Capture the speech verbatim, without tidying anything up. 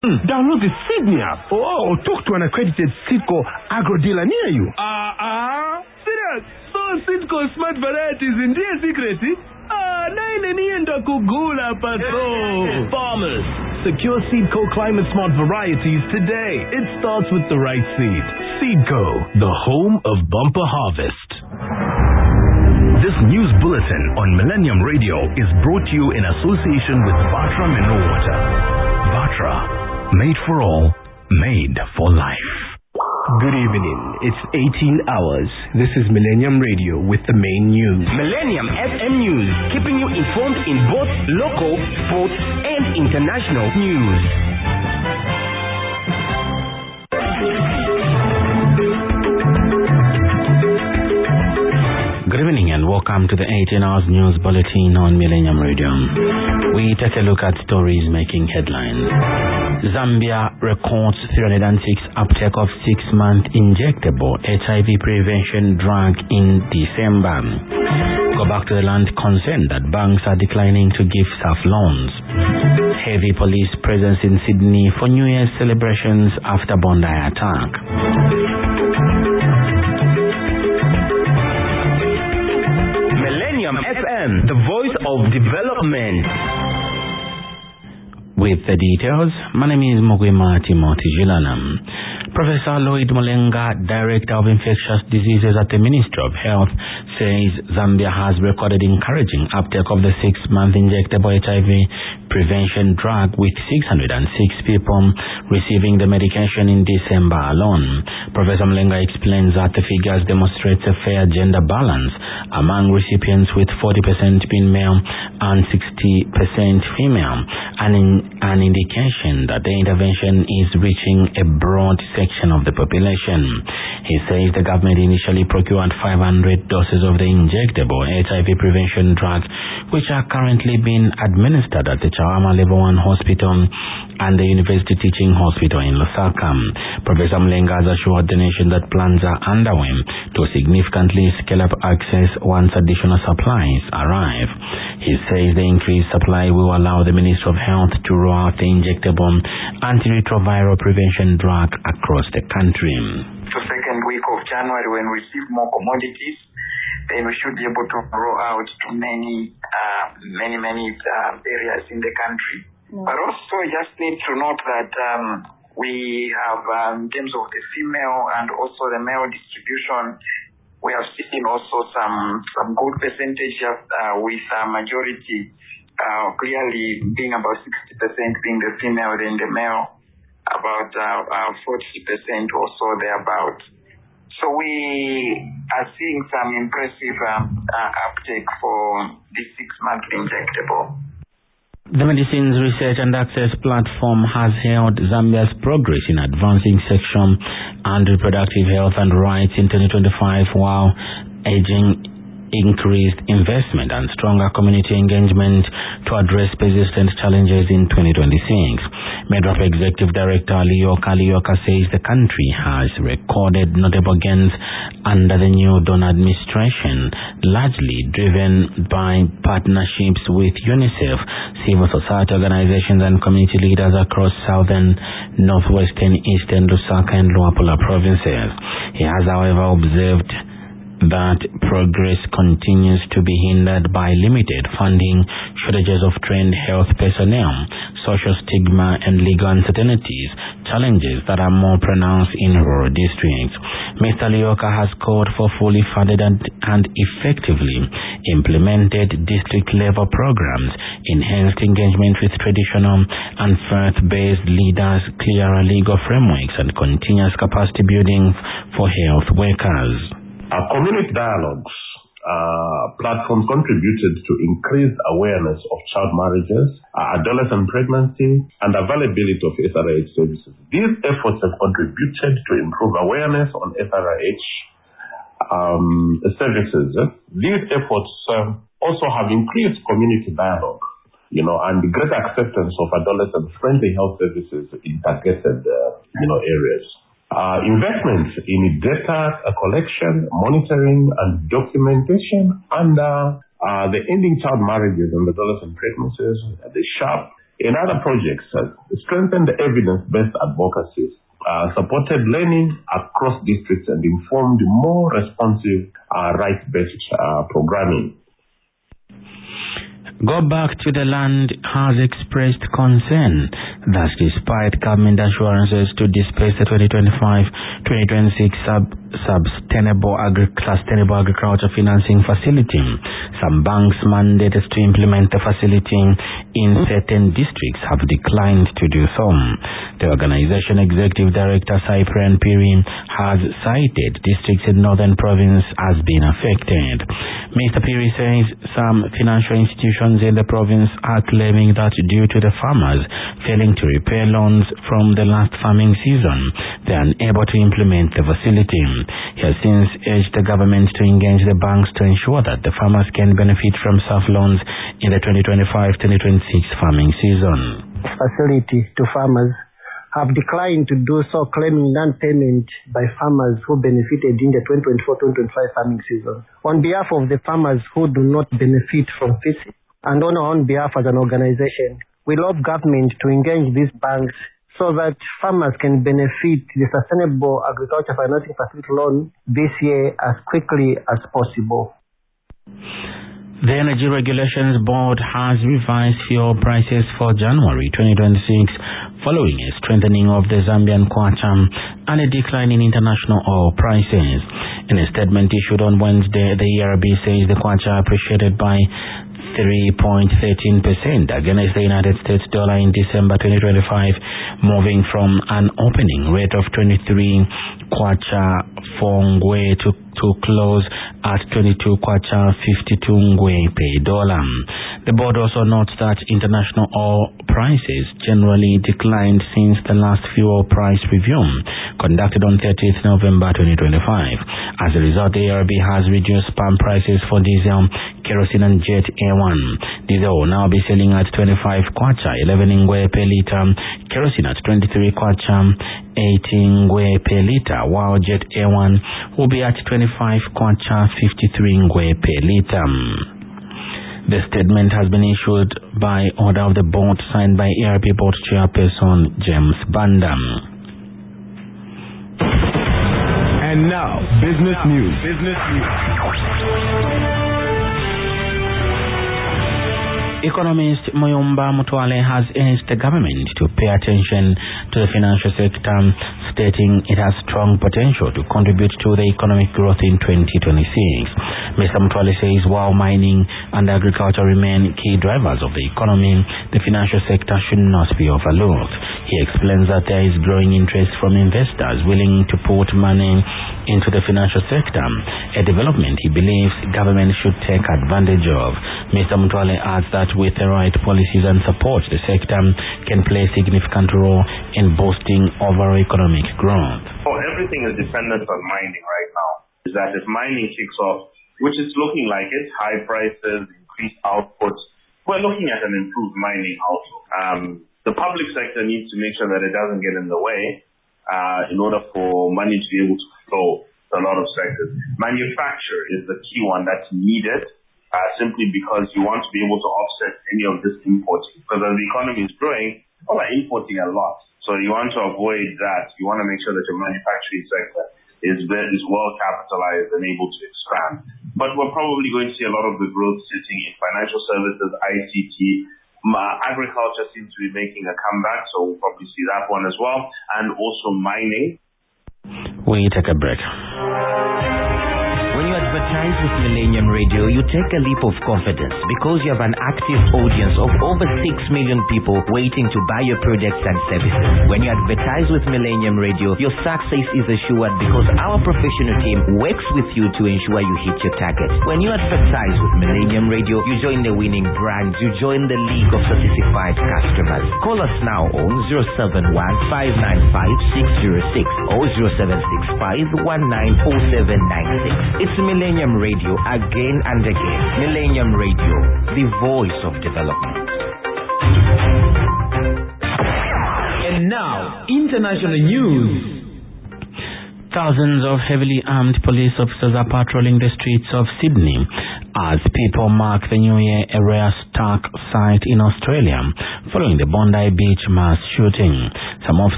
Mm. Download the Sydney app or, or talk to an accredited Seedco agro dealer near you. Ah, uh, ah, uh, serious? So Seedco smart varieties in their secret? Ah, nine and kugula pato. Farmers, secure Seedco climate smart varieties today. It starts with the right seed. Seedco, the home of bumper harvest. This news bulletin on Millennium Radio is brought to you in association with Batra Mineral Water. Batra, made for all, made for life. Good evening. It's eighteen hours. This is Millennium Radio with the main news. Millennium F M News, keeping you informed in both local, sports, and international news. Good evening and welcome to the eighteen hours news bulletin on Millennium Radio. We take a look at stories making headlines. Zambia records three hundred six uptake of six-month injectable H I V prevention drug in December. Go back to the land concerned that banks are declining to give S A F loans. Heavy police presence in Sydney for New Year's celebrations after Bondi attack. F M, the voice of development. With the details, my name is Mugwema Timothy Jilanam. Professor Lloyd Mulenga, Director of Infectious Diseases at the Ministry of Health, says Zambia has recorded encouraging uptake of the six-month injectable H I V prevention drug, with six hundred six people receiving the medication in December alone. Professor Mulenga explains that the figures demonstrate a fair gender balance among recipients, with forty percent being male and sixty percent female, and in, an indication that the intervention is reaching a broad section of the population. He says the government initially procured five hundred doses of the injectable H I V prevention drug, which are currently being administered at the Chawama Level one Hospital and the University Teaching Hospital in Lusaka. Professor Mulenga has assured the nation that plans are underway to significantly scale up access once additional supplies arrive. He says the increased supply will allow the Ministry of Health to roll out the injectable antiretroviral prevention drug across the country. The second week of January, when we receive more commodities, then we should be able to roll out to many, uh, many, many uh, areas in the country. Mm. But also just need to note that um, we have, um, in terms of the female and also the male distribution, we have seen also some some good percentage of, uh, with a majority uh, clearly being about sixty percent being the female, then the male about uh, uh, forty percent or so thereabout. So we are seeing some impressive um, uh, uptake for this six-month injectable. The Medicines Research and Access Platform has hailed Zambia's progress in advancing sexual and reproductive health and rights in twenty twenty-five, while urging increased investment and stronger community engagement to address persistent challenges in twenty twenty-six. MEDRAP Executive Director Lioka Lioka says the country has recorded notable gains under the new Dawn administration, largely driven by partnerships with UNICEF, civil society organizations and community leaders across southern, northwestern, eastern, Lusaka and Luapula provinces. He has, however, observed that progress continues to be hindered by limited funding, shortages of trained health personnel, social stigma and legal uncertainties, challenges that are more pronounced in rural districts. Mister Lioka has called for fully funded and, and effectively implemented district-level programs, enhanced engagement with traditional and faith-based leaders, clearer legal frameworks, and continuous capacity building for health workers. Our community dialogues uh, platform contributed to increased awareness of child marriages, uh, adolescent pregnancy, and availability of S R I H services. These efforts have contributed to improve awareness on S R I H um, services. These efforts uh, also have increased community dialogue, you know, and greater acceptance of adolescent-friendly health services in targeted, uh, you know, areas. Uh, investments in data uh, collection, monitoring, and documentation, and uh, uh, the ending child marriages and adolescent pregnancies, the sharp In other projects, uh, strengthened evidence-based advocacy, uh, supported learning across districts and informed more responsive uh, rights-based uh, programming. Go Back to the Land has expressed concern that despite government assurances to displace the twenty twenty-five twenty twenty-six sub Sustainable, Agri- Sustainable Agriculture Financing Facility, some banks mandated to implement the facility in certain districts have declined to do so. The organization executive director Cyprian Piri has cited districts in Northern Province as being affected. Mister Piri says some financial institutions in the province are claiming that due to the farmers failing to repay loans from the last farming season, they are unable to implement the facility. He has since urged the government to engage the banks to ensure that the farmers can benefit from S A F loans in the twenty twenty-five twenty twenty-six farming season. Facility to farmers have declined to do so, claiming non-payment by farmers who benefited in the twenty twenty-four twenty twenty-five farming season. On behalf of the farmers who do not benefit from F I S, and on our own behalf as an organization, we love government to engage these banks so that farmers can benefit the Sustainable Agriculture Financing Facility loan this year as quickly as possible. The Energy Regulations Board has revised fuel prices for January twenty twenty-six following a strengthening of the Zambian kwacha and a decline in international oil prices. In a statement issued on Wednesday, the E R B says the kwacha appreciated by three point one three percent against the United States dollar in December twenty twenty-five, moving from an opening rate of twenty-three kwacha for ngwe to, to close at twenty-two kwacha fifty-two ngwe per dollar. The board also notes that international oil prices generally declined since the last fuel price review conducted on thirtieth November twenty twenty-five. As a result, the E R B has reduced palm prices for diesel, kerosene and jet A one. Diesel will now be selling at twenty-five kwacha eleven ngwe per liter, kerosene at twenty-three kwacha eighteen ngwe per liter, while jet A one will be at twenty-five kwacha fifty-three ngwe per liter. The statement has been issued by order of the board, signed by E R B board chairperson James Banda. And now, business news. Business news. Economist Muyumba Mutwale has urged the government to pay attention to the financial sector, stating it has strong potential to contribute to the economic growth in twenty twenty-six. Mister Mutwale says while mining and agriculture remain key drivers of the economy, the financial sector should not be overlooked. He explains that there is growing interest from investors willing to put money into the financial sector, a development he believes government should take advantage of. Mister Mutwale adds that with the right policies and support, the sector can play a significant role in boosting overall economic growth. Oh, everything is dependent on mining right now. Is that if mining kicks off, which is looking like it, high prices, increased outputs, we're looking at an improved mining outlook. Um, the public sector needs to make sure that it doesn't get in the way uh, in order for money to be able to flow to a lot of sectors. Manufacture is the key one that's needed. Uh, simply because you want to be able to offset any of this importing. Because as the economy is growing, people are importing a lot. So you want to avoid that. You want to make sure that your manufacturing sector is, is well capitalized and able to expand. But we're probably going to see a lot of the growth sitting in financial services, I C T. Uh, agriculture seems to be making a comeback, so we'll probably see that one as well. And also mining. We take a break. When you advertise with Millennium Radio, you take a leap of confidence because you have an active audience of over six million people waiting to buy your products and services. When you advertise with Millennium Radio, your success is assured because our professional team works with you to ensure you hit your target. When you advertise with Millennium Radio, you join the winning brands, you join the league of certified customers. Call us now on zero seven one five nine five six zero six or zero seven six five one nine four seven nine six. It's Millennium Radio again and again. Millennium Radio, the voice of development. And now, international news. Thousands of heavily armed police officers are patrolling the streets of Sydney as people mark the New Year, a rare stark sight in Australia following the Bondi Beach mass shooting. Some of